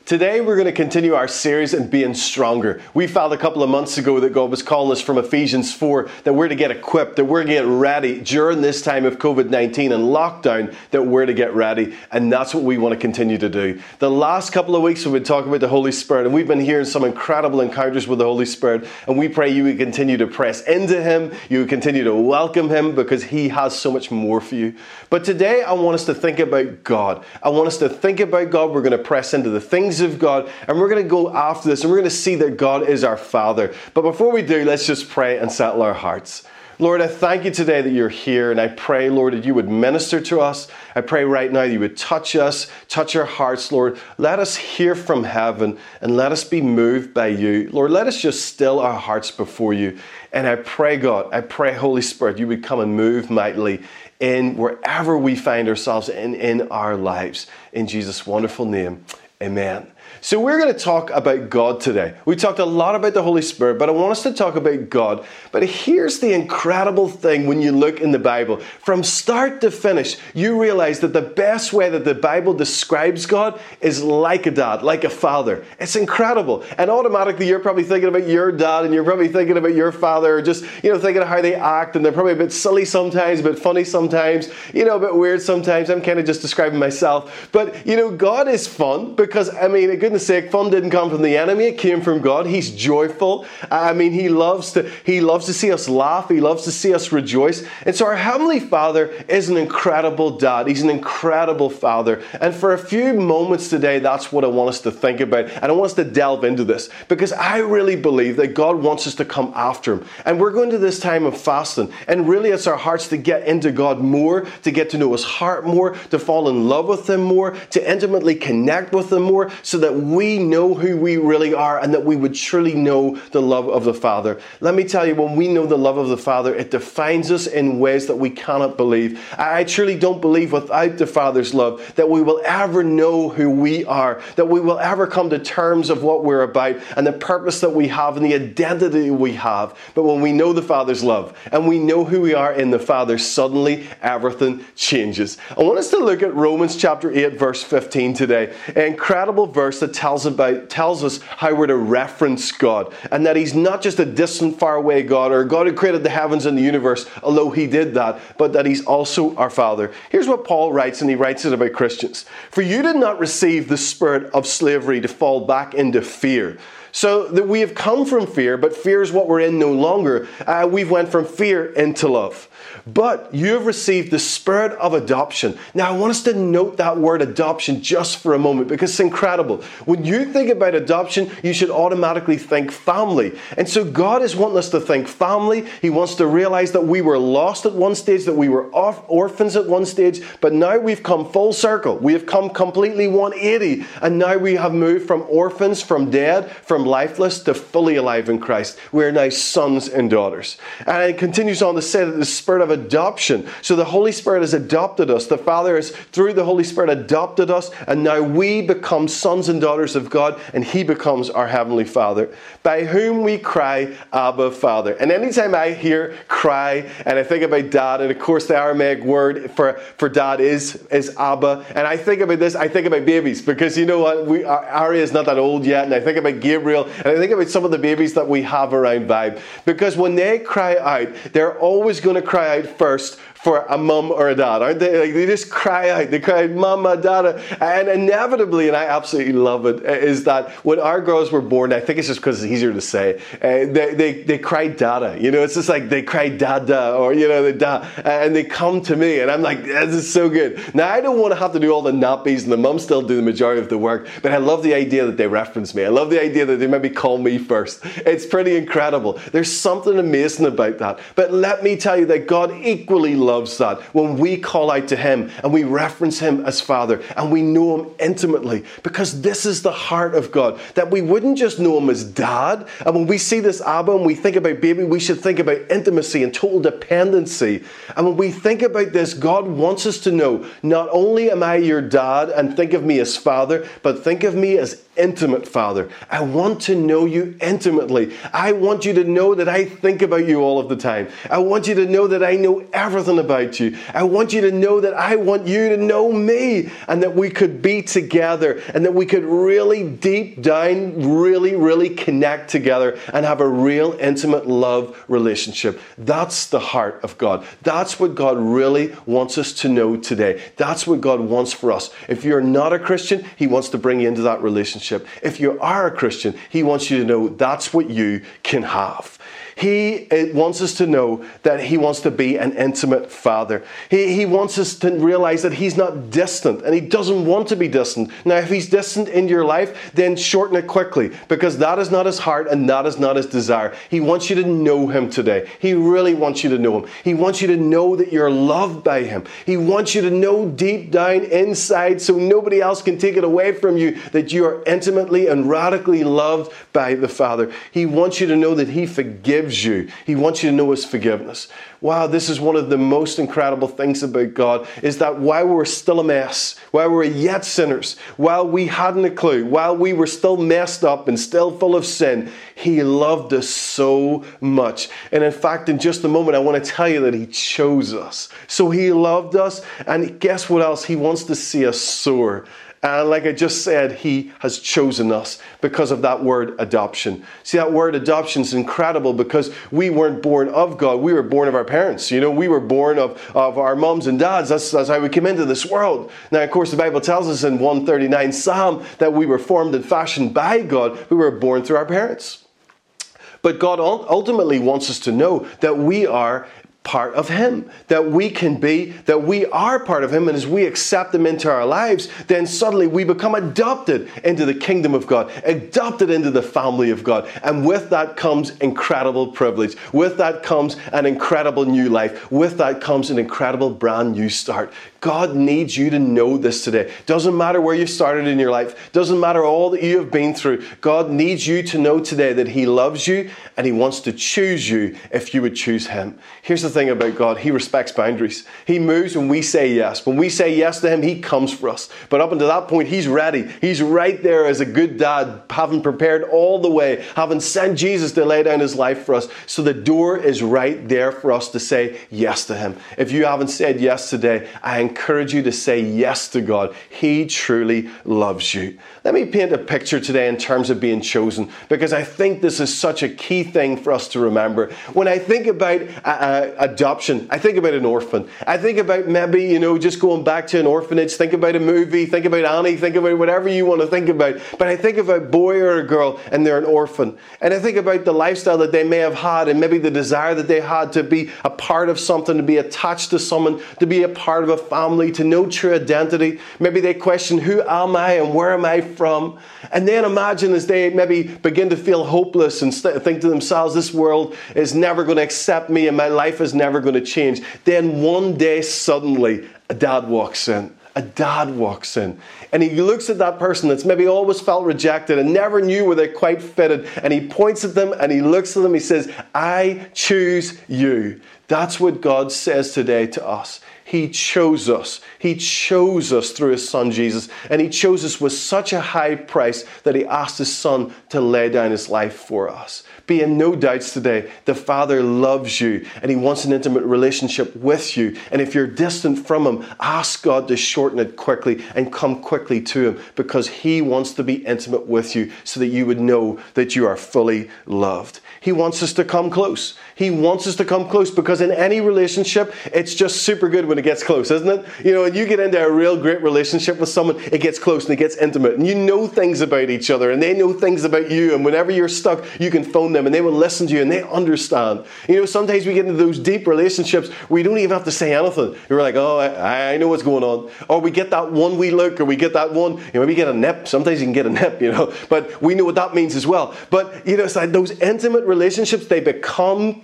Today we're going to continue our series in being stronger. We found a couple of months ago that God was calling us from Ephesians 4 that we're to get equipped, that we're to get ready during this time of COVID-19 and lockdown, that we're to get ready. And that's what we want to continue to do. The last couple of weeks we've been talking about the Holy Spirit, and we've been hearing some incredible encounters with the Holy Spirit. And we pray you would continue to press into Him, you would continue to welcome Him, because He has so much more for you. But today I want us to think about God. I want us to think about God. We're going to press into the things of God, and we're going to go after this, and we're going to see that God is our Father. But before we do, let's just pray and settle our hearts. Lord, I thank you today that you're here, and I pray, Lord, that you would minister to us. I pray right now that you would touch us, touch our hearts, Lord. Let us hear from heaven, and let us be moved by you. Lord, let us just still our hearts before you. And I pray, God, I pray, Holy Spirit, you would come and move mightily in wherever we find ourselves in our lives. In Jesus' wonderful name, amen. So we're going to talk about God today. We talked a lot about the Holy Spirit, but I want us to talk about God. But here's the incredible thing when you look in the Bible. From start to finish, you realize that the best way that the Bible describes God is like a dad, like a father. It's incredible. And automatically you're probably thinking about your dad, and you're probably thinking about your father, or just, thinking of how they act, and they're probably a bit silly sometimes, a bit funny sometimes, a bit weird sometimes. I'm kind of just describing myself. But, God is fun because, goodness sake, fun didn't come from the enemy, it came from God. He's joyful. He loves to see us laugh. He loves to see us rejoice. And so our Heavenly Father is an incredible dad. He's an incredible father. And for a few moments today, that's what I want us to think about. And I want us to delve into this, because I really believe that God wants us to come after Him. And we're going to this time of fasting. And really it's our hearts to get into God more, to get to know His heart more, to fall in love with Him more, to intimately connect with Him more, so that we know who we really are, and that we would truly know the love of the Father. Let me tell you, when we know the love of the Father, it defines us in ways that we cannot believe. I truly don't believe without the Father's love that we will ever know who we are, that we will ever come to terms of what we're about and the purpose that we have and the identity we have. But when we know the Father's love and we know who we are in the Father, suddenly everything changes. I want us to look at Romans chapter 8 verse 15 today. An incredible verse that tells us how we're to reference God, and that He's not just a distant, faraway God, or a God who created the heavens and the universe, although He did that, but that He's also our Father. Here's what Paul writes, and he writes it about Christians. For you did not receive the spirit of slavery to fall back into fear. So that we have come from fear, but fear is what we're in no longer. We've went from fear into love. But you have received the spirit of adoption. Now I want us to note that word adoption just for a moment, because it's incredible. When you think about adoption, you should automatically think family. And so God is wanting us to think family. He wants to realize that we were lost at one stage, that we were orphans at one stage, but now we've come full circle. We have come completely 180, and now we have moved from orphans, from dead, from lifeless to fully alive in Christ. We are now sons and daughters. And it continues on to say that the spirit of adoption. So the Holy Spirit has adopted us. The Father has, through the Holy Spirit, adopted us, and now we become sons and daughters of God, and He becomes our Heavenly Father, by whom we cry, Abba, Father. And anytime I hear cry, and I think about dad, and of course the Aramaic word for dad is Abba, and I think about this, I think about babies, because you know what, Ari is not that old yet, and I think about Gabriel, and I think about some of the babies that we have around Vibe, because when they cry out, they're always going to cry out first for a mum or a dad, aren't they? Like, they just cry out. They cry out, Mama, Dada. And inevitably, and I absolutely love it, is that when our girls were born, I think it's just because it's easier to say, they cried Dada. It's just like they cried Dada, or, the Da. And they come to me, and I'm like, this is so good. Now, I don't want to have to do all the nappies, and the mums still do the majority of the work, but I love the idea that they reference me. I love the idea that they maybe call me first. It's pretty incredible. There's something amazing about that. But let me tell you that God equally loves that when we call out to Him and we reference Him as Father and we know Him intimately, because this is the heart of God, that we wouldn't just know Him as Dad. And when we see this Abba and we think about baby, we should think about intimacy and total dependency. And when we think about this, God wants us to know, not only am I your dad and think of me as Father, but think of me as intimate Father. I want want to know you intimately. I want you to know that I think about you all of the time. I want you to know that I know everything about you. I want you to know that I want you to know me, and that we could be together, and that we could really deep down, really connect together and have a real intimate love relationship. That's the heart of God. That's what God really wants us to know today. That's what God wants for us. If you're not a Christian, He wants to bring you into that relationship. If you are a Christian, He wants you to know that's what you can have. He wants us to know that He wants to be an intimate Father. He wants us to realize that He's not distant, and He doesn't want to be distant. Now, if He's distant in your life, then shorten it quickly, because that is not His heart and that is not His desire. He wants you to know Him today. He really wants you to know Him. He wants you to know that you're loved by Him. He wants you to know deep down inside, so nobody else can take it away from you, that you are intimately and radically loved by the Father. He wants you to know that He forgives you. He wants you to know His forgiveness. Wow, this is one of the most incredible things about God, is that while we were still a mess, while we were yet sinners, while we hadn't a clue, while we were still messed up and still full of sin, He loved us so much. And in fact, in just a moment, I want to tell you that He chose us. So He loved us, and guess what else? He wants to see us soar. And like I just said, He has chosen us because of that word adoption. See, that word adoption is incredible, because we weren't born of God. We were born of our parents. You know, we were born of our moms and dads. That's how we came into this world. Now, of course, the Bible tells us in 139 Psalm that we were formed and fashioned by God. We were born through our parents. But God ultimately wants us to know that we are part of Him, that we are part of Him, and as we accept Him into our lives, then suddenly we become adopted into the kingdom of God, adopted into the family of God, and with that comes incredible privilege, with that comes an incredible new life, with that comes an incredible brand new start. God needs you to know this today. Doesn't matter where you started in your life, doesn't matter all that you have been through, God needs you to know today that He loves you and He wants to choose you if you would choose Him. Here's the thing about God, He respects boundaries. He moves when we say yes. When we say yes to Him, He comes for us. But up until that point, He's ready. He's right there as a good dad, having prepared all the way, having sent Jesus to lay down His life for us. So the door is right there for us to say yes to Him. If you haven't said yes today, I encourage you to say yes to God. He truly loves you. Let me paint a picture today in terms of being chosen, because I think this is such a key thing for us to remember. When I think about adoption, I think about an orphan. I think about maybe, just going back to an orphanage. Think about a movie, think about Annie, think about whatever you want to think about. But I think about a boy or a girl and they're an orphan. And I think about the lifestyle that they may have had, and maybe the desire that they had to be a part of something, to be attached to someone, to be a part of a family, to know true identity. Maybe they question, who am I and where am I from? And then imagine as they maybe begin to feel hopeless and think to themselves, this world is never going to accept me and my life is never going to change. Then one day suddenly a dad walks in. A dad walks in and he looks at that person that's maybe always felt rejected and never knew where they quite fitted, and he points at them and he looks at them. He says, I choose you. That's what God says today to us. He chose us. He chose us through His Son Jesus, and He chose us with such a high price that He asked His Son to lay down His life for us. Be in no doubts today, the Father loves you and He wants an intimate relationship with you. And if you're distant from Him, ask God to shorten it quickly and come quickly to Him, because He wants to be intimate with you so that you would know that you are fully loved. He wants us to come close. He wants us to come close, because in any relationship, it's just super good when it gets close, isn't it? When you get into a real great relationship with someone, it gets close and it gets intimate, and you know things about each other and they know things about you, and whenever you're stuck, you can phone them and they will listen to you and they understand. Sometimes we get into those deep relationships where you don't even have to say anything. You're like, oh, I know what's going on. Or we get that one wee look, or we get that one, maybe get a nip. Sometimes you can get a nip, but we know what that means as well. But, it's like those intimate relationships, they become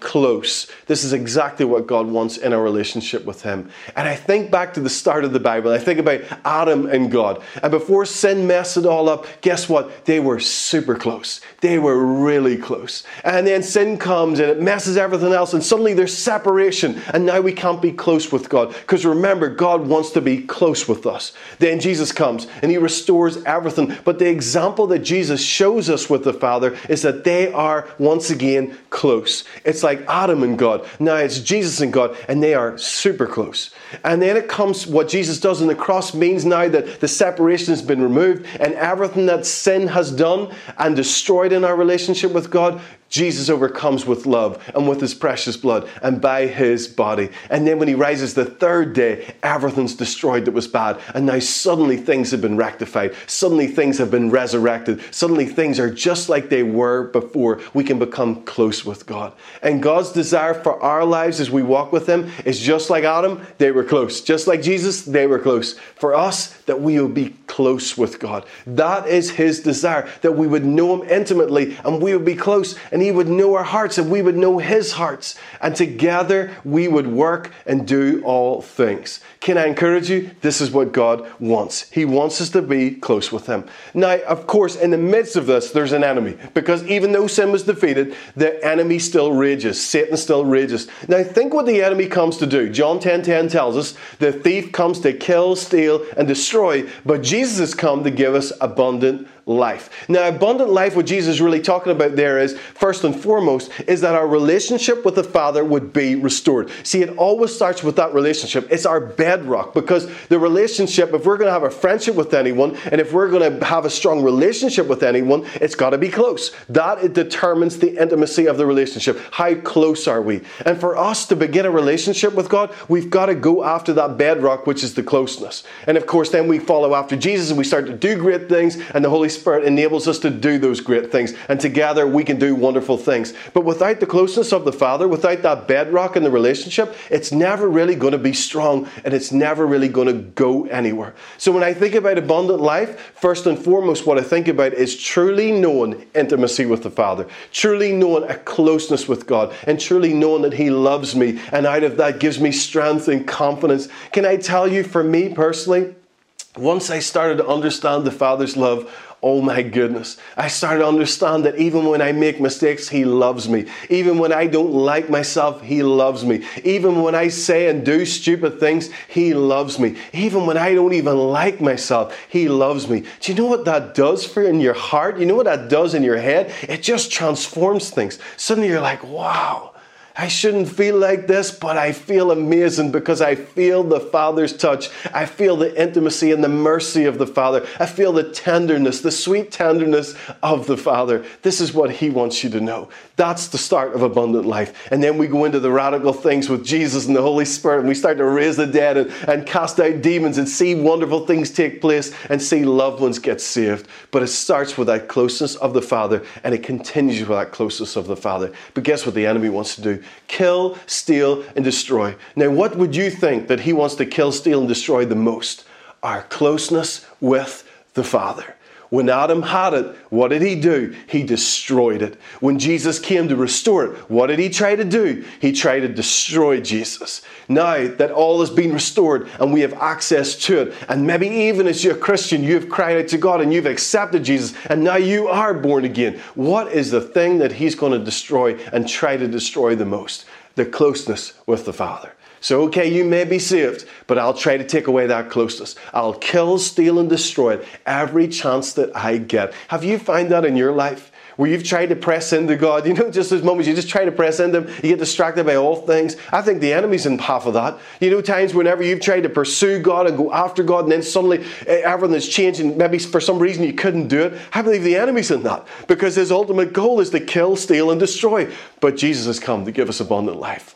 close. This is exactly what God wants in our relationship with Him. And I think back to the start of the Bible. I think about Adam and God. And before sin messed it all up, guess what? They were super close. They were really close. And then sin comes and it messes everything else. And suddenly there's separation. And now we can't be close with God. Because remember, God wants to be close with us. Then Jesus comes and He restores everything. But the example that Jesus shows us with the Father is that they are once again close. It's like Adam and God. Now it's Jesus and God, and they are super close. And then it comes what Jesus does on the cross means now that the separation has been removed, and everything that sin has done and destroyed in our relationship with God, Jesus overcomes with love and with His precious blood and by His body. And then when He rises the third day, everything's destroyed that was bad. And now suddenly things have been rectified. Suddenly things have been resurrected. Suddenly things are just like they were before. We can become close with God. And God's desire for our lives as we walk with Him is just like Adam, they were close. Just like Jesus, they were close. For us, that we will be close with God. That is His desire, that we would know Him intimately and we would be close, and He would know our hearts and we would know His hearts, and together we would work and do all things. Can I encourage you? This is what God wants. He wants us to be close with Him. Now, of course, in the midst of this, there's an enemy, because even though sin was defeated, the enemy still rages. Satan still rages. Now, think what the enemy comes to do. John 10:10 tells us the thief comes to kill, steal, and destroy, but Jesus has come to give us abundant life. Now, abundant life, what Jesus is really talking about there is, first and foremost, is that our relationship with the Father would be restored. See, it always starts with that relationship. It's our bedrock, because the relationship, if we're going to have a friendship with anyone, and if we're going to have a strong relationship with anyone, it's got to be close. That it determines the intimacy of the relationship. How close are we? And for us to begin a relationship with God, we've got to go after that bedrock, which is the closeness. And of course, then we follow after Jesus and we start to do great things, and the Holy Spirit enables us to do those great things, and together we can do wonderful things. But without the closeness of the Father, without that bedrock in the relationship, it's never really going to be strong, and it's never really going to go anywhere. So when I think about abundant life, first and foremost what I think about is truly knowing intimacy with the Father, truly knowing a closeness with God, and truly knowing that He loves me, and out of that gives me strength and confidence. Can I tell you, for me personally, once I started to understand the Father's love, oh my goodness, I started to understand that even when I make mistakes, He loves me. Even when I don't like myself, He loves me. Even when I say and do stupid things, He loves me. Even when I don't even like myself, He loves me. Do you know what that does for in your heart? You know what that does in your head? It just transforms things. Suddenly you're like, wow. I shouldn't feel like this, but I feel amazing because I feel the Father's touch. I feel the intimacy and the mercy of the Father. I feel the tenderness, the sweet tenderness of the Father. This is what He wants you to know. That's the start of abundant life. And then we go into the radical things with Jesus and the Holy Spirit, and we start to raise the dead and cast out demons and see wonderful things take place and see loved ones get saved. But it starts with that closeness of the Father, and it continues with that closeness of the Father. But guess what the enemy wants to do? Kill, steal, and destroy. Now, what would you think that he wants to kill, steal, and destroy the most? Our closeness with the Father. When Adam had it, what did he do? He destroyed it. When Jesus came to restore it, what did He try to do? He tried to destroy Jesus. Now that all has been restored and we have access to it, and maybe even as you're a Christian, you have cried out to God and you've accepted Jesus, and now you are born again. What is the thing that He's going to destroy and try to destroy the most? The closeness with the Father. So, okay, you may be saved, but I'll try to take away that closeness. I'll kill, steal, and destroy it every chance that I get. Have you found that in your life? Where you've tried to press into God, you know, just those moments you just try to press into Him, you get distracted by all things. I think the enemy's in half of that. You know, times whenever you've tried to pursue God and go after God, and then suddenly everything is changing, maybe for some reason you couldn't do it. I believe the enemy's in that, because his ultimate goal is to kill, steal, and destroy. But Jesus has come to give us abundant life.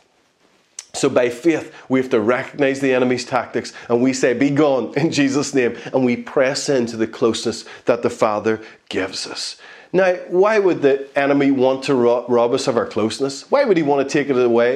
So by faith, we have to recognize the enemy's tactics, and we say, be gone in Jesus' name, and we press into the closeness that the Father gives us. Now, why would the enemy want to rob us of our closeness? Why would he want to take it away?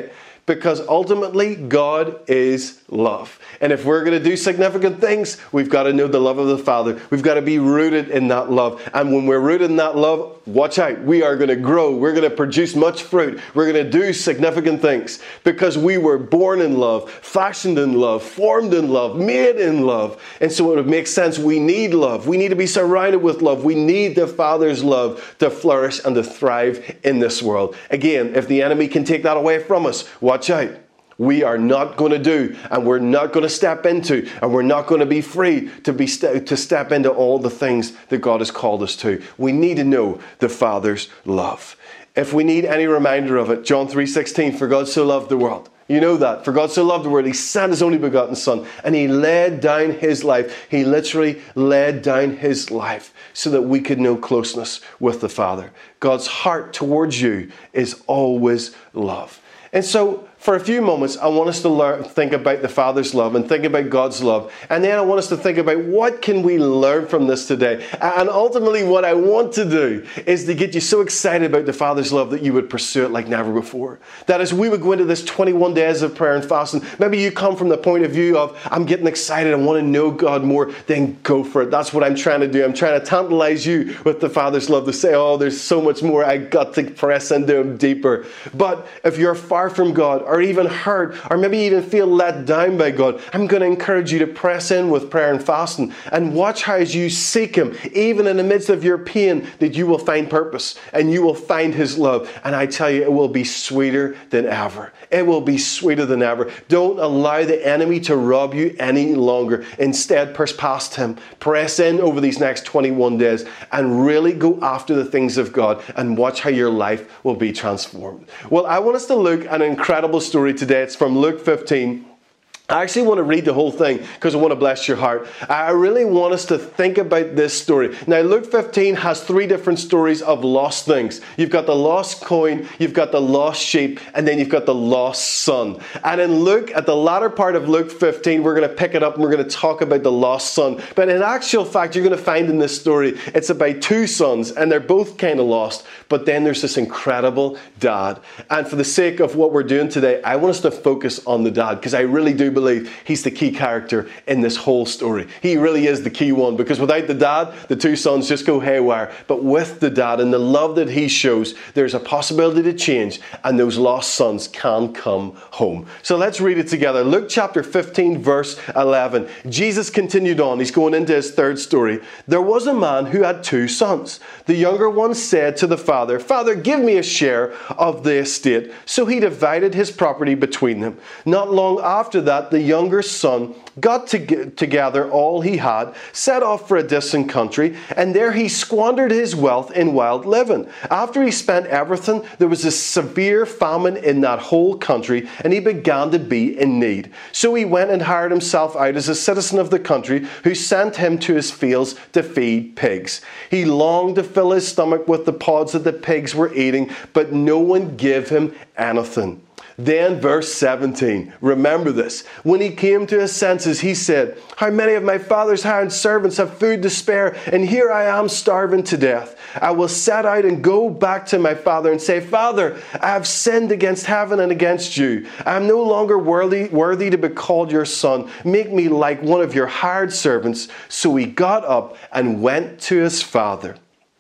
because ultimately God is love. And if we're going to do significant things, we've got to know the love of the Father. We've got to be rooted in that love. And when we're rooted in that love, watch out, we are going to grow. We're going to produce much fruit. We're going to do significant things because we were born in love, fashioned in love, formed in love, made in love. And so it would make sense we need love. We need to be surrounded with love. We need the Father's love to flourish and to thrive in this world. Again, if the enemy can take that away from us, watch out. We are not going to do, and we're not going to step into, and we're not going to be free to step into all the things that God has called us to. We need to know the Father's love. If we need any reminder of it, John 3:16, for God so loved the world. You know that. For God so loved the world, He sent His only begotten Son, and He laid down His life. He literally laid down His life so that we could know closeness with the Father. God's heart towards you is always love. And so, for a few moments, I want us to think about the Father's love and think about God's love. And then I want us to think about what can we learn from this today. And ultimately, what I want to do is to get you so excited about the Father's love that you would pursue it like never before. That as we would go into this 21 days of prayer and fasting, maybe you come from the point of view of, I'm getting excited, I want to know God more, then go for it. That's what I'm trying to do. I'm trying to tantalize you with the Father's love to say, oh, there's so much more. I got to press into Him deeper. But if you're far from God, or even hurt, or maybe even feel let down by God, I'm going to encourage you to press in with prayer and fasting and watch how as you seek Him, even in the midst of your pain, that you will find purpose and you will find His love. And I tell you, it will be sweeter than ever. It will be sweeter than ever. Don't allow the enemy to rob you any longer. Instead, push past him. Press in over these next 21 days and really go after the things of God and watch how your life will be transformed. Well, I want us to look at an incredible story today. It's from Luke 15. I actually want to read the whole thing because I want to bless your heart. I really want us to think about this story. Now, Luke 15 has three different stories of lost things. You've got the lost coin, you've got the lost sheep, and then you've got the lost son. And in Luke, at the latter part of Luke 15, we're going to pick it up and we're going to talk about the lost son. But in actual fact, you're going to find in this story, it's about two sons, and they're both kind of lost. But then there's this incredible dad. And for the sake of what we're doing today, I want us to focus on the dad because I really do believe he's the key character in this whole story. He really is the key one because without the dad, the two sons just go haywire. But with the dad and the love that he shows, there's a possibility to change and those lost sons can come home. So let's read it together. Luke chapter 15 verse 11. Jesus continued on. He's going into his third story. There was a man who had two sons. The younger one said to the father, "Father, give me a share of the estate." So he divided his property between them. Not long after that, the younger son got together all he had, set off for a distant country, and there he squandered his wealth in wild living. After he spent everything, there was a severe famine in that whole country, and he began to be in need. So he went and hired himself out as a citizen of the country, who sent him to his fields to feed pigs. He longed to fill his stomach with the pods that the pigs were eating, but no one gave him anything. Then verse 17, remember this. When he came to his senses, he said, "How many of my father's hired servants have food to spare, and here I am starving to death. I will set out and go back to my father and say, 'Father, I have sinned against heaven and against you. I am no longer worthy to be called your son. Make me like one of your hired servants.' So he got up and went to his father.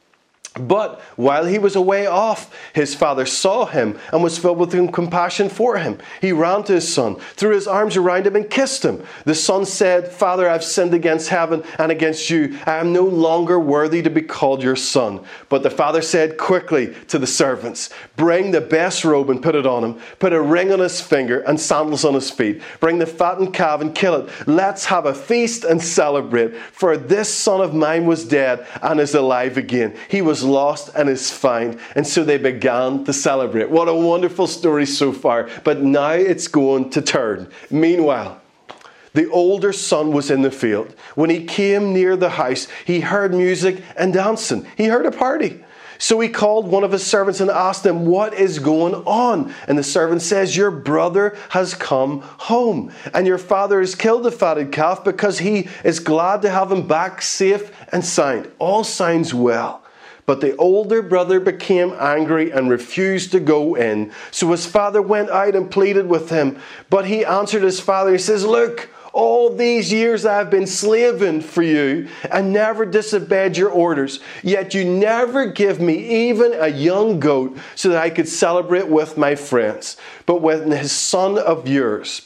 But while he was away off, his father saw him and was filled with compassion for him. He ran to his son, threw his arms around him and kissed him. The son said, 'Father, I've sinned against heaven and against you. I am no longer worthy to be called your son.' But the father said quickly to the servants, 'Bring the best robe and put it on him. Put a ring on his finger and sandals on his feet. Bring the fattened calf and kill it. Let's have a feast and celebrate. For this son of mine was dead and is alive again. He was lost and is found.' And so they began to celebrate." What a wonderful story so far. But now it's going to turn. Meanwhile, the older son was in the field. When he came near the house, he heard music and dancing. He heard a party. So he called one of his servants and asked him, "What is going on?" And the servant says, "Your brother has come home, and your father has killed the fatted calf because he is glad to have him back safe and sound." All sounds well. But the older brother became angry and refused to go in. So his father went out and pleaded with him. But he answered his father, he says, look, all these years I have been slaving for you and never disobeyed your orders. Yet you never give me even a young goat so that I could celebrate with my friends. But when this son of yours,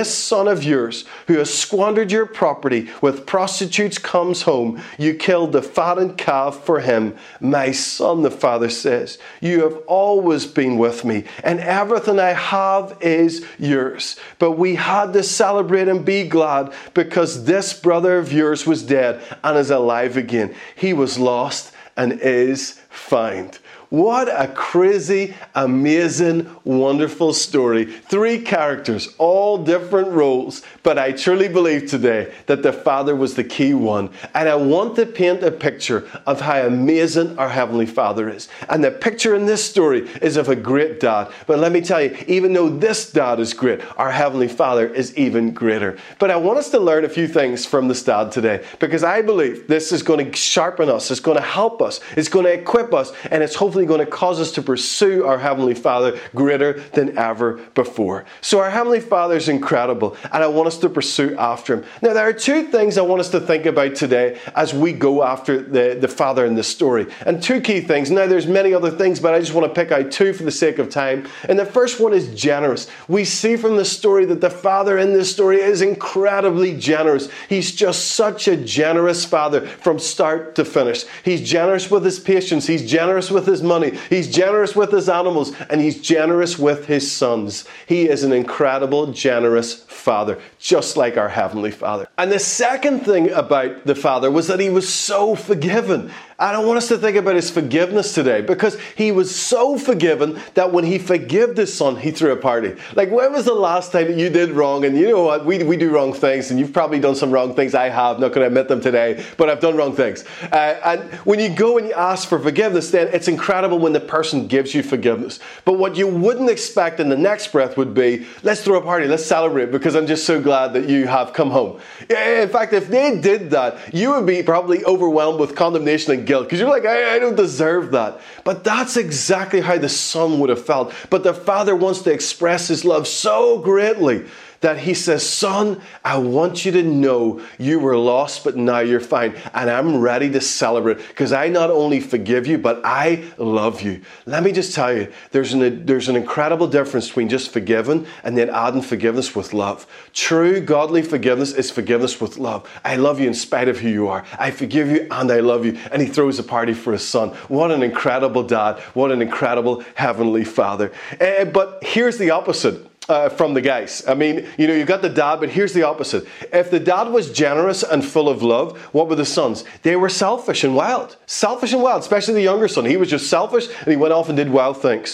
who has squandered your property with prostitutes, comes home, you killed the fattened calf for him. My son, the father says, you have always been with me, and everything I have is yours. But we had to celebrate and be glad, because this brother of yours was dead and is alive again. He was lost and is found. What a crazy, amazing, wonderful story. 3 characters, all different roles, but I truly believe today that the Father was the key one. And I want to paint a picture of how amazing our Heavenly Father is. And the picture in this story is of a great dad. But let me tell you, even though this dad is great, our Heavenly Father is even greater. But I want us to learn a few things from this dad today, because I believe this is going to sharpen us, it's going to help us, it's going to equip us, and it's hopefully going to cause us to pursue our Heavenly Father greater than ever before. So our Heavenly Father is incredible, and I want us to pursue after Him. Now, there are 2 things I want us to think about today as we go after the Father in this story. And 2 key things. Now, there's many other things, but I just want to pick out 2 for the sake of time. And the first one is generous. We see from the story that the Father in this story is incredibly generous. He's just such a generous Father from start to finish. He's generous with His patience. He's generous with His money. He's generous with His animals, and He's generous with His sons. He is an incredible, generous Father, just like our Heavenly Father. And the second thing about the Father was that He was so forgiving. And I want us to think about His forgiveness today, because He was so forgiven that when He forgave His Son, He threw a party. Like, when was the last time that you did wrong? And you know what? We do wrong things, and you've probably done some wrong things. I have, not going to admit them today, but I've done wrong things. And when you go and you ask for forgiveness, then it's incredible when the person gives you forgiveness. But what you wouldn't expect in the next breath would be, let's throw a party, let's celebrate, because I'm just so glad that you have come home. In fact, if they did that, you would be probably overwhelmed with condemnation and guilt, because you're like, I don't deserve that. But that's exactly how the Son would have felt. But the Father wants to express His love so greatly that He says, Son, I want you to know you were lost, but now you're fine. And I'm ready to celebrate, because I not only forgive you, but I love you. Let me just tell you, there's an incredible difference between just forgiving and then adding forgiveness with love. True godly forgiveness is forgiveness with love. I love you in spite of who you are. I forgive you and I love you. And He throws a party for His Son. What an incredible dad. What an incredible Heavenly Father. But here's the opposite. From the guys. I mean, you've got the dad, but here's the opposite. If the dad was generous and full of love, what were the sons? They were selfish and wild. Selfish and wild, especially the younger son. He was just selfish, and he went off and did wild things.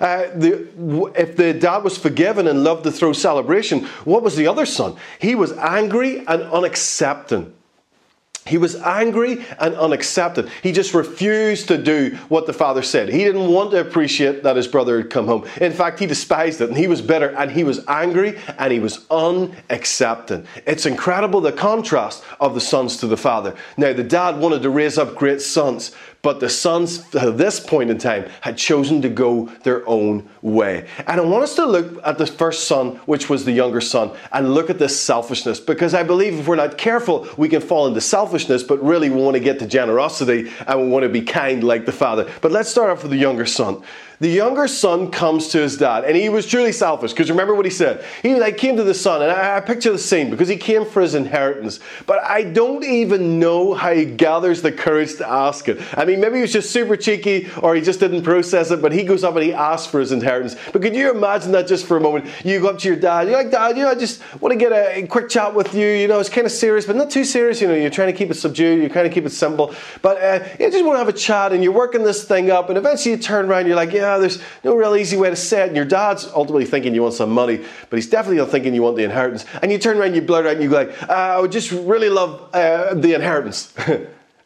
If the dad was forgiven and loved to throw celebration, what was the other son? He was angry and unaccepting. He was angry and unaccepted. He just refused to do what the Father said. He didn't want to appreciate that his brother had come home. In fact, he despised it, and he was bitter, and he was angry, and he was unaccepting. It's incredible, the contrast of the sons to the Father. Now, the dad wanted to raise up great sons, but the sons, at this point in time, had chosen to go their own way. And I want us to look at the first son, which was the younger son, and look at this selfishness. Because I believe if we're not careful, we can fall into selfishness, but really we want to get to generosity, and we want to be kind like the Father. But let's start off with the younger son. The younger son comes to his dad, and he was truly selfish, because remember what he said. He came to the son, and I picture the scene, because he came for his inheritance. But I don't even know how he gathers the courage to ask it. I mean, maybe he was just super cheeky, or he just didn't process it, but he goes up and he asks for his inheritance. But could you imagine that just for a moment? You go up to your dad, you're like, Dad, I just want to get a quick chat with you. It's kind of serious, but not too serious. You're trying to keep it subdued, you're trying to keep it simple. But you just want to have a chat, and you're working this thing up, and eventually you turn around, you're like, yeah, there's no real easy way to say it. And your dad's ultimately thinking you want some money, but he's definitely not thinking you want the inheritance. And you turn around, you blurt out, and you go like, I would just really love the inheritance.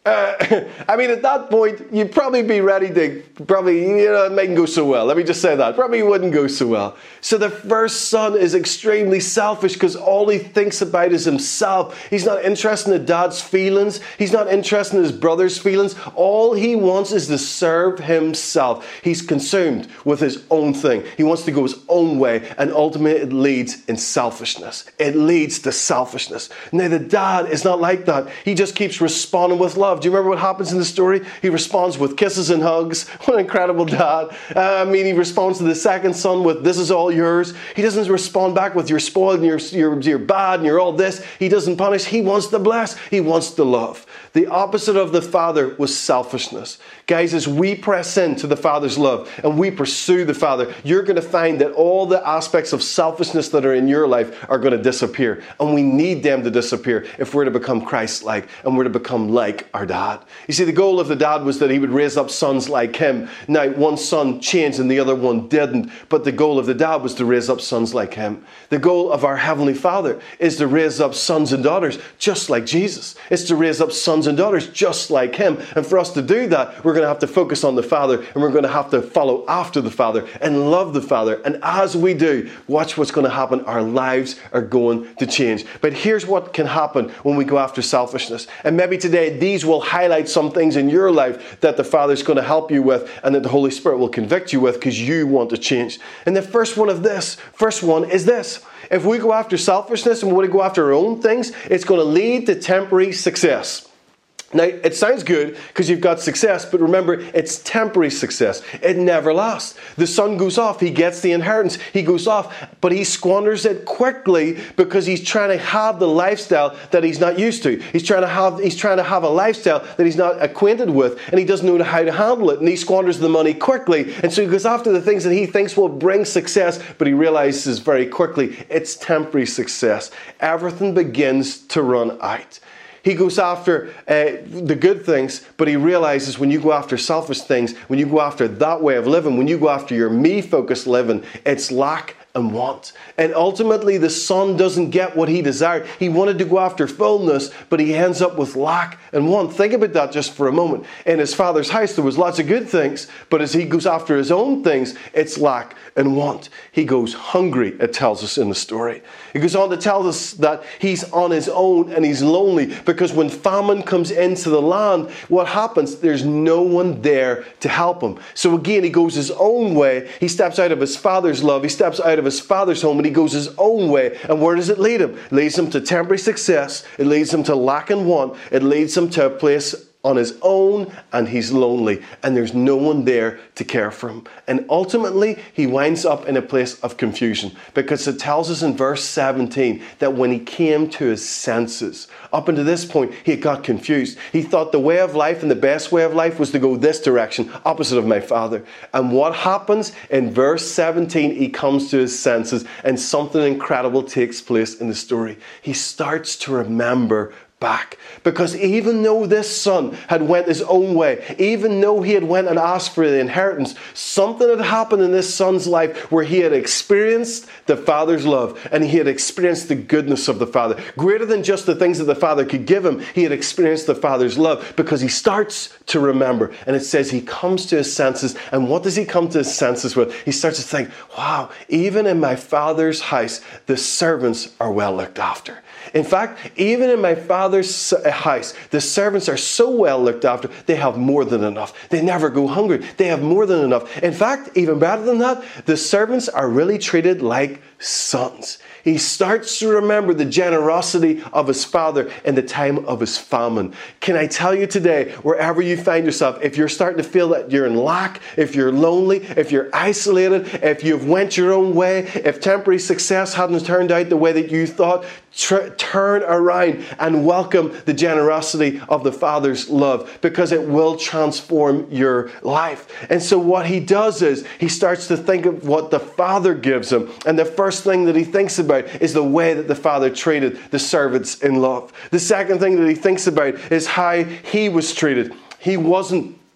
I mean, at that point, you'd probably be ready to, it mightn't go so well. Let me just say that. Probably wouldn't go so well. So the first son is extremely selfish because all he thinks about is himself. He's not interested in dad's feelings. He's not interested in his brother's feelings. All he wants is to serve himself. He's consumed with his own thing. He wants to go his own way, and ultimately it leads in selfishness. It leads to selfishness. Now, the dad is not like that. He just keeps responding with love. Do you remember what happens in the story? He responds with kisses and hugs. What an incredible dad. He responds to the second son with, this is all yours. He doesn't respond back with, you're spoiled and you're bad and you're all this. He doesn't punish. He wants to bless. He wants to love. The opposite of the Father was selfishness. Guys, as we press into the Father's love and we pursue the Father, you're going to find that all the aspects of selfishness that are in your life are going to disappear. And we need them to disappear if we're to become Christ-like and we're to become like our dad. You see, the goal of the dad was that he would raise up sons like him. Now, one son changed and the other one didn't. But the goal of the dad was to raise up sons like him. The goal of our Heavenly Father is to raise up sons and daughters just like Jesus. It's to raise up sons and daughters just like him. And for us to do that, we're going to have to focus on the Father, and we're going to have to follow after the Father and love the Father. And as we do, watch what's going to happen. Our lives are going to change. But here's what can happen when we go after selfishness. And maybe today these will highlight some things in your life that the Father's going to help you with and that the Holy Spirit will convict you with because you want to change. And the first one is this. If we go after selfishness and we want to go after our own things, it's going to lead to temporary success. Now, it sounds good because you've got success, but remember, it's temporary success. It never lasts. The son goes off. He gets the inheritance. He goes off, but he squanders it quickly because he's trying to have the lifestyle that he's not used to. He's trying to have a lifestyle that he's not acquainted with, and he doesn't know how to handle it, and he squanders the money quickly. And so he goes after the things that he thinks will bring success, but he realizes very quickly it's temporary success. Everything begins to run out. He goes after the good things, but he realizes when you go after selfish things, when you go after that way of living, when you go after your me-focused living, it's lack and want. And ultimately, the son doesn't get what he desired. He wanted to go after fullness, but he ends up with lack and want. Think about that just for a moment. In his father's house, there was lots of good things, but as he goes after his own things, it's lack and want. He goes hungry, it tells us in the story. It goes on to tell us that he's on his own and he's lonely because when famine comes into the land, what happens? There's no one there to help him. So again, he goes his own way. He steps out of his father's love. He steps out of his father's home and he goes his own way. And where does it lead him? It leads him to temporary success. It leads him to lack and want. It leads him to a place on his own, and he's lonely, and there's no one there to care for him. And ultimately, he winds up in a place of confusion because it tells us in verse 17 that when he came to his senses, up until this point, he got confused. He thought the way of life and the best way of life was to go this direction, opposite of my father. And what happens? In verse 17, he comes to his senses, and something incredible takes place in the story. He starts to remember back. Because even though this son had went his own way, even though he had went and asked for the inheritance, something had happened in this son's life where he had experienced the Father's love and he had experienced the goodness of the Father. Greater than just the things that the Father could give him, he had experienced the Father's love because he starts to remember. And it says he comes to his senses. And what does he come to his senses with? He starts to think, wow, even in my Father's house, the servants are well looked after. In fact, even in my Father's house, the servants are so well looked after, they have more than enough. They never go hungry. They have more than enough. In fact, even better than that, the servants are really treated like sons. He starts to remember the generosity of his father in the time of his famine. Can I tell you today, wherever you find yourself, if you're starting to feel that you're in lack, if you're lonely, if you're isolated, if you've went your own way, if temporary success hasn't turned out the way that you thought, turn around and welcome the generosity of the Father's love because it will transform your life. And so what he does is he starts to think of what the Father gives him. And the first thing that he thinks about is the way that the Father treated the servants in love. The second thing that he thinks about is how he was treated. He wasn't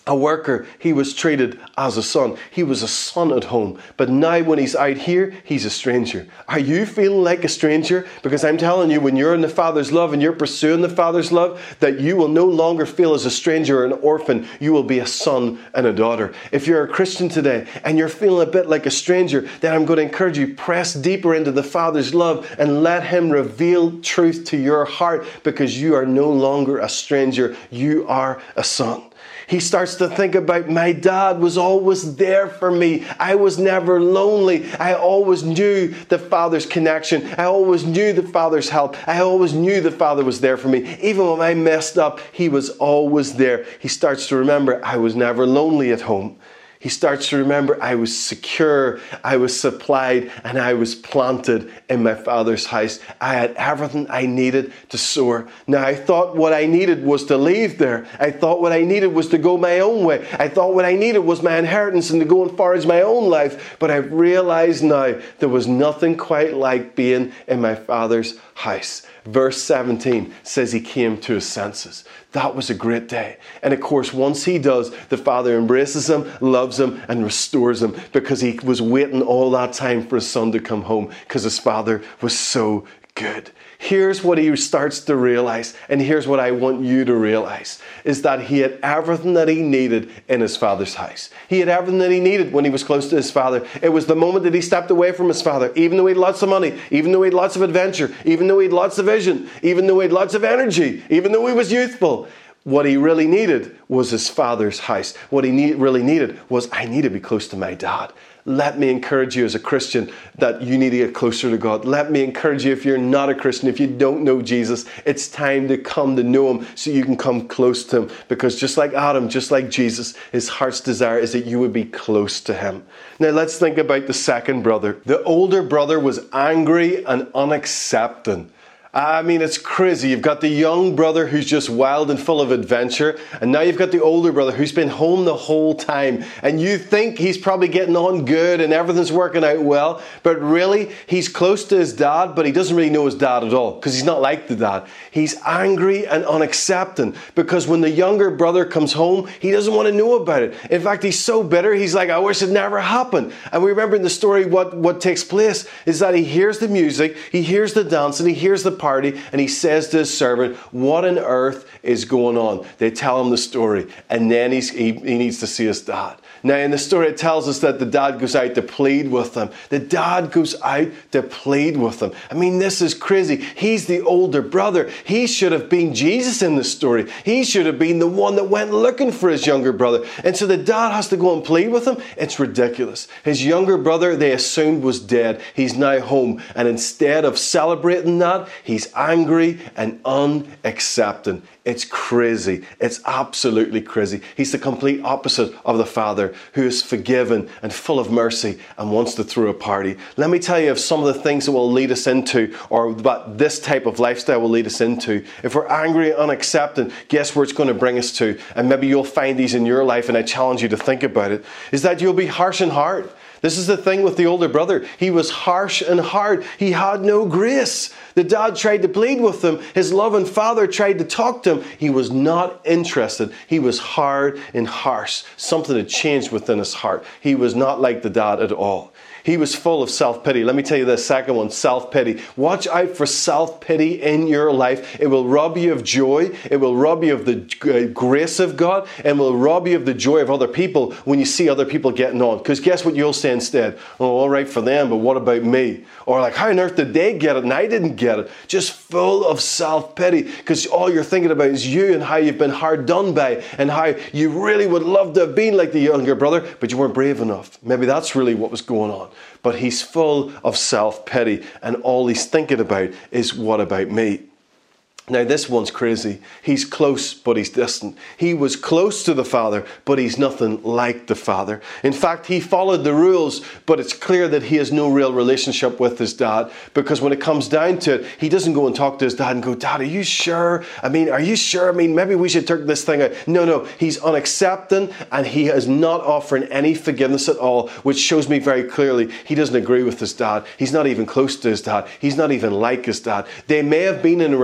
A worker, he was treated as a son. He was a son at home. But now when he's out here, he's a stranger. Are you feeling like a stranger? Because I'm telling you, when you're in the Father's love and you're pursuing the Father's love, that you will no longer feel as a stranger or an orphan. You will be a son and a daughter. If you're a Christian today and you're feeling a bit like a stranger, then I'm going to encourage you, press deeper into the Father's love and let Him reveal truth to your heart, because you are no longer a stranger. You are a son. He starts to think about, my dad was always there for me. I was never lonely. I always knew the Father's connection. I always knew the Father's help. I always knew the Father was there for me. Even when I messed up, He was always there. He starts to remember, I was never lonely at home. He starts to remember, I was secure, I was supplied, and I was planted in my Father's house. I had everything I needed to soar. Now, I thought what I needed was to leave there. I thought what I needed was to go my own way. I thought what I needed was my inheritance and to go and forage my own life. But I've realized now there was nothing quite like being in my Father's house. Verse 17 says He came to His senses. That was a great day. And of course, once He does, the Father embraces him, loves him, and restores him, because He was waiting all that time for His son to come home, because His Father was so good. Here's what he starts to realize, and here's what I want you to realize, is that he had everything that he needed in his Father's house. He had everything that he needed when he was close to his Father. It was the moment that he stepped away from his Father, even though he had lots of money, even though he had lots of adventure, even though he had lots of vision, even though he had lots of energy, even though he was youthful. What he really needed was his Father's house. What he really needed was, I need to be close to my dad. Let me encourage you as a Christian that you need to get closer to God. Let me encourage you, if you're not a Christian, if you don't know Jesus, it's time to come to know Him so you can come close to Him. Because just like Adam, just like Jesus, his heart's desire is that you would be close to Him. Now let's think about the second brother. The older brother was angry and unaccepting. I mean, it's crazy. You've got the young brother who's just wild and full of adventure, and now you've got the older brother who's been home the whole time, and you think he's probably getting on good and everything's working out well, but really, he's close to his dad, but he doesn't really know his dad at all, because he's not like the dad. He's angry and unaccepting, because when the younger brother comes home, he doesn't want to know about it. In fact, he's so bitter, he's like, I wish it never happened. And we remember in the story what takes place is that he hears the music, he hears the dancing, he hears the party, and he says to his servant, what on earth is going on? They tell him the story, and then he needs to see his dad. Now in the story it tells us that the dad goes out to plead with them. The dad goes out to plead with them. I mean, this is crazy. He's the older brother. He should have been Jesus in the story. He should have been the one that went looking for his younger brother. And so the dad has to go and plead with him. It's ridiculous. His younger brother, they assumed, was dead. He's now home. And instead of celebrating that, he's angry and unaccepting. It's crazy. It's absolutely crazy. He's the complete opposite of the Father, who is forgiven and full of mercy and wants to throw a party. Let me tell you of some of the things that will lead us into, or what this type of lifestyle will lead us into. If we're angry and unaccepting, guess where it's going to bring us to? And maybe you'll find these in your life, and I challenge you to think about it, is that you'll be harsh and hard. This is the thing with the older brother. He was harsh and hard. He had no grace. The dad tried to plead with him. His loving father tried to talk to him. He was not interested. He was hard and harsh. Something had changed within his heart. He was not like the dad at all. He was full of self-pity. Let me tell you the second one, self-pity. Watch out for self-pity in your life. It will rob you of joy. It will rob you of the grace of God, and will rob you of the joy of other people when you see other people getting on. Because guess what you'll say instead? Oh, all right for them, but what about me? Or like, how on earth did they get it and I didn't get it? Just full of self-pity, because all you're thinking about is you and how you've been hard done by, and how you really would love to have been like the younger brother, but you weren't brave enough. Maybe that's really what was going on. But he's full of self-pity, and all he's thinking about is, what about me? Now this one's crazy. He's close, but he's distant. He was close to the Father, but he's nothing like the Father. In fact, he followed the rules, but it's clear that he has no real relationship with his dad, because when it comes down to it, he doesn't go and talk to his dad and go, Dad, are you sure? Are you sure? Maybe we should take this thing out. No, he's unaccepting, and he is not offering any forgiveness at all, which shows me very clearly he doesn't agree with his dad. He's not even close to his dad. He's not even like his dad. They may have been in a relationship,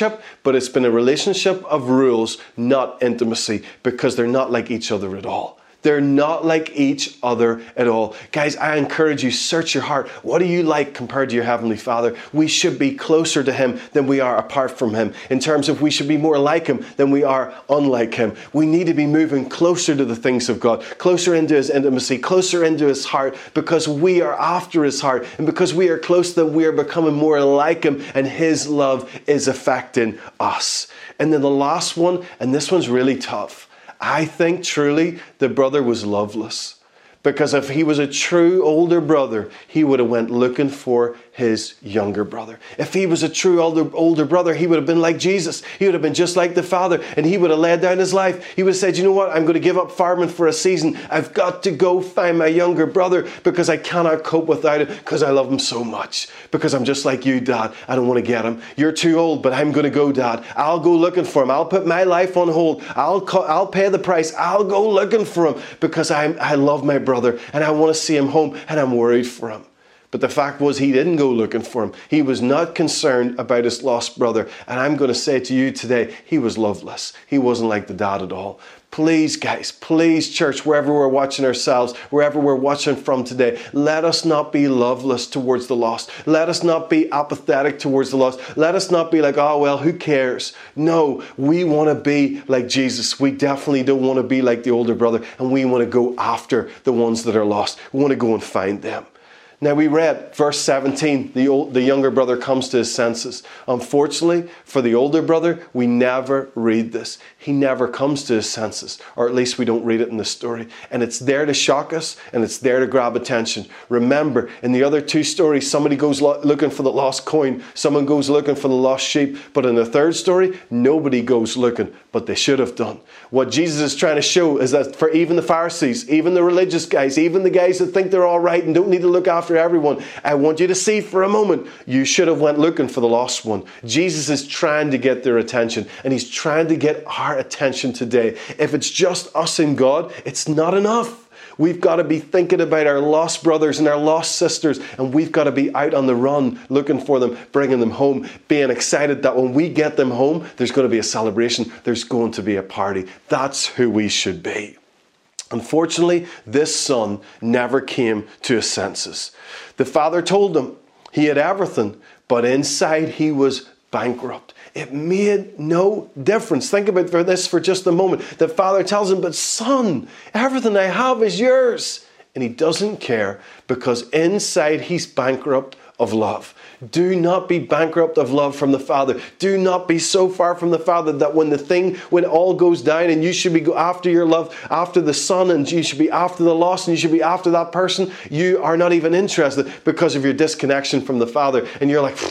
relationship, but it's been a relationship of rules, not intimacy, because they're not like each other at all. They're not like each other at all. Guys, I encourage you, search your heart. What do you like compared to your Heavenly Father? We should be closer to Him than we are apart from Him. In terms of we should be more like Him than we are unlike Him. We need to be moving closer to the things of God, closer into His intimacy, closer into His heart, because we are after His heart. And because we are close to Him, we are becoming more like Him, and His love is affecting us. And then the last one, and this one's really tough. I think truly the brother was loveless, because if he was a true older brother, he would have went looking for his younger brother. If he was a true older brother, he would have been like Jesus. He would have been just like the Father, and he would have laid down his life. He would have said, you know what, I'm going to give up farming for a season. I've got to go find my younger brother because I cannot cope without it, because I love him so much. Because I'm just like you, Dad. I don't want to get him. You're too old, but I'm going to go, Dad. I'll go looking for him. I'll put my life on hold. I'll pay the price. I'll go looking for him because I love my brother and I want to see him home, and I'm worried for him. But the fact was, he didn't go looking for him. He was not concerned about his lost brother. And I'm going to say to you today, he was loveless. He wasn't like the dad at all. Please, guys, please, church, wherever we're watching ourselves, wherever we're watching from today, let us not be loveless towards the lost. Let us not be apathetic towards the lost. Let us not be like, oh, well, who cares? No, we want to be like Jesus. We definitely don't want to be like the older brother, and we want to go after the ones that are lost. We want to go and find them. Now we read verse 17, the younger brother comes to his senses. Unfortunately, for the older brother, we never read this. He never comes to his senses, or at least we don't read it in the story. And it's there to shock us, and it's there to grab attention. Remember, in the other two stories, somebody goes looking for the lost coin, someone goes looking for the lost sheep, but in the third story, nobody goes looking, but they should have done. What Jesus is trying to show is that for even the Pharisees, even the religious guys, even the guys that think they're all right and don't need to look after everyone, I want you to see for a moment, you should have went looking for the lost one. Jesus is trying to get their attention, and He's trying to get our attention today. If it's just us and God, it's not enough. We've got to be thinking about our lost brothers and our lost sisters, and we've got to be out on the run looking for them, bringing them home, being excited that when we get them home, there's going to be a celebration, there's going to be a party. That's who we should be. Unfortunately, this son never came to his senses. The father told him he had everything, but inside he was bankrupt. It made no difference. Think about this for just a moment. The father tells him, but son, everything I have is yours. And he doesn't care, because inside he's bankrupt of love. Do not be bankrupt of love from the Father. Do not be so far from the Father that when all goes down and you should be after your love, after the son, and you should be after the lost, and you should be after that person, you are not even interested because of your disconnection from the Father. And you're like,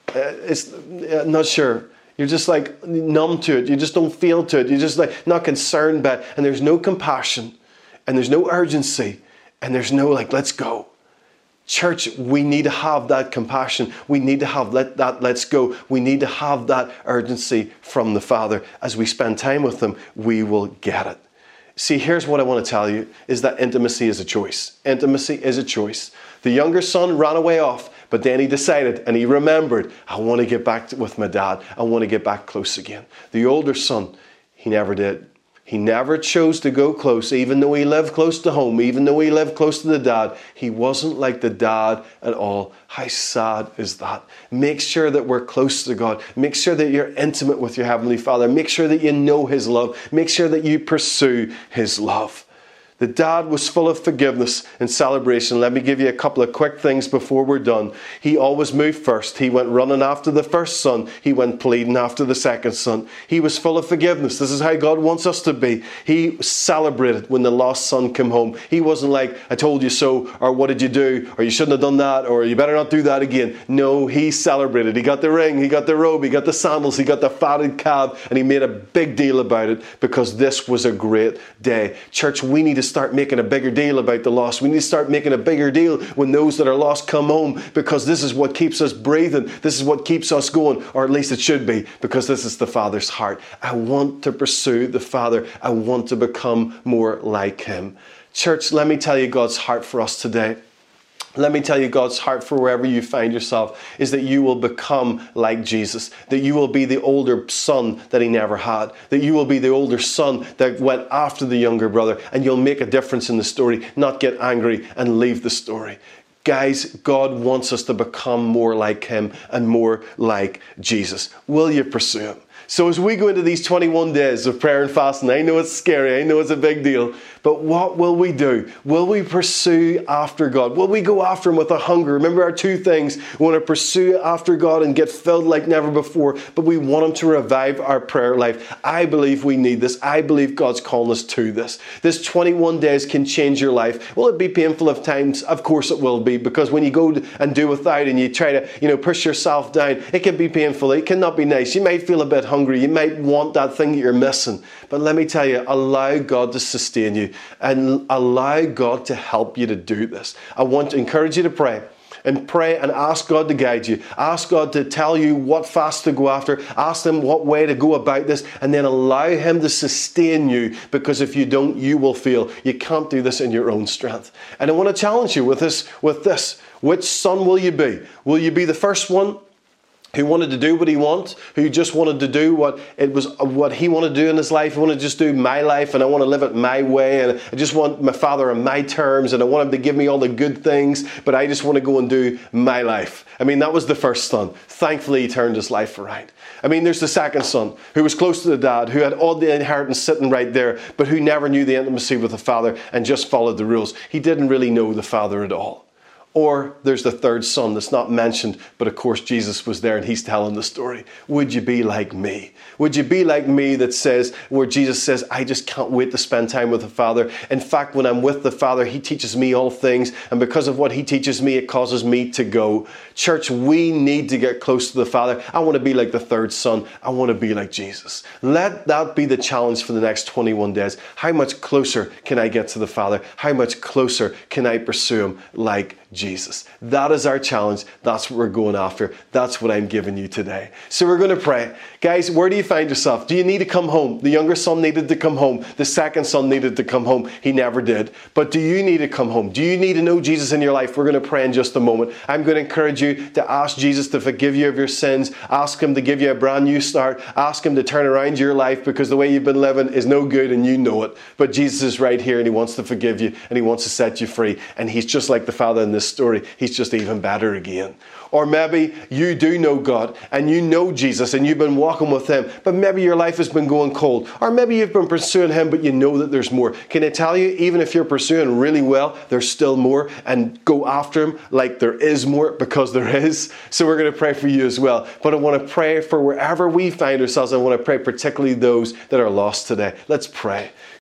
not sure. You're just like numb to it. You just don't feel to it. You're just like not concerned by it. And there's no compassion, and there's no urgency, and there's no like, let's go. Church, we need to have that compassion. We need to have let's go. We need to have that urgency from the Father. As we spend time with Him, we will get it. See, here's what I want to tell you, is that intimacy is a choice. Intimacy is a choice. The younger son ran away off, but then he decided and he remembered, I want to get back with my dad. I want to get back close again. The older son, he never did. He never chose to go close, even though he lived close to home, even though he lived close to the dad. He wasn't like the dad at all. How sad is that? Make sure that we're close to God. Make sure that you're intimate with your Heavenly Father. Make sure that you know His love. Make sure that you pursue His love. The dad was full of forgiveness and celebration. Let me give you a couple of quick things before we're done. He always moved first. He went running after the first son. He went pleading after the second son. He was full of forgiveness. This is how God wants us to be. He celebrated when the lost son came home. He wasn't like, I told you so, or what did you do, or you shouldn't have done that, or you better not do that again. No, he celebrated. He got the ring, he got the robe, he got the sandals, he got the fatted calf, and he made a big deal about it because this was a great day. Church, we need to start making a bigger deal about the lost. We need to start making a bigger deal when those that are lost come home, because this is what keeps us breathing. This is what keeps us going, or at least it should be, because this is the Father's heart. I want to pursue the Father. I want to become more like Him. Church, let me tell you God's heart for us today. Let me tell you, God's heart for wherever you find yourself is that you will become like Jesus, that you will be the older son that he never had, that you will be the older son that went after the younger brother, and you'll make a difference in the story, not get angry and leave the story. Guys, God wants us to become more like him and more like Jesus. Will you pursue him? So as we go into these 21 days of prayer and fasting, I know it's scary, I know it's a big deal, but what will we do? Will we pursue after God? Will we go after him with a hunger? Remember our two things. We want to pursue after God and get filled like never before, but we want him to revive our prayer life. I believe we need this. I believe God's calling us to this. This 21 days can change your life. Will it be painful at times? Of course it will be, because when you go and do without and you try to, push yourself down, it can be painful. It cannot be nice. You might feel a bit hungry. You might want that thing that you're missing. But let me tell you, allow God to sustain you and allow God to help you to do this. I want to encourage you to pray and ask God to guide you. Ask God to tell you what fast to go after. Ask him what way to go about this, and then allow him to sustain you, because if you don't, you will fail. You can't do this in your own strength. And I want to challenge you with this. Which son will you be? Will you be the first one who wanted to do what he wanted, who just wanted to do what he wanted to do in his life? I want to just do my life, and I want to live it my way, and I just want my Father on my terms, and I want him to give me all the good things, but I just want to go and do my life. I mean, that was the first son. Thankfully, he turned his life around. I mean, there's the second son, who was close to the dad, who had all the inheritance sitting right there, but who never knew the intimacy with the Father and just followed the rules. He didn't really know the Father at all. Or there's the third son that's not mentioned, but of course Jesus was there and he's telling the story. Would you be like me? Would you be like me where Jesus says, I just can't wait to spend time with the Father. In fact, when I'm with the Father, he teaches me all things. And because of what he teaches me, it causes me to go. Church, we need to get close to the Father. I want to be like the third son. I want to be like Jesus. Let that be the challenge for the next 21 days. How much closer can I get to the Father? How much closer can I pursue him like Jesus? That is our challenge. That's what we're going after. That's what I'm giving you today. So we're going to pray. Guys, where do you find yourself? Do you need to come home? The younger son needed to come home. The second son needed to come home. He never did. But do you need to come home? Do you need to know Jesus in your life? We're going to pray in just a moment. I'm going to encourage you to ask Jesus to forgive you of your sins. Ask him to give you a brand new start. Ask him to turn around your life, because the way you've been living is no good and you know it. But Jesus is right here and he wants to forgive you and he wants to set you free. And he's just like the Father in this story. He's just even better again. Or maybe you do know God and you know Jesus and you've been walking with him, but maybe your life has been going cold. Or maybe you've been pursuing him, but you know that there's more. Can I tell you, even if you're pursuing really well, there's still more, and go after him like there is more, because there is. So we're going to pray for you as well. But I want to pray for wherever we find ourselves. I want to pray particularly those that are lost today. Let's pray.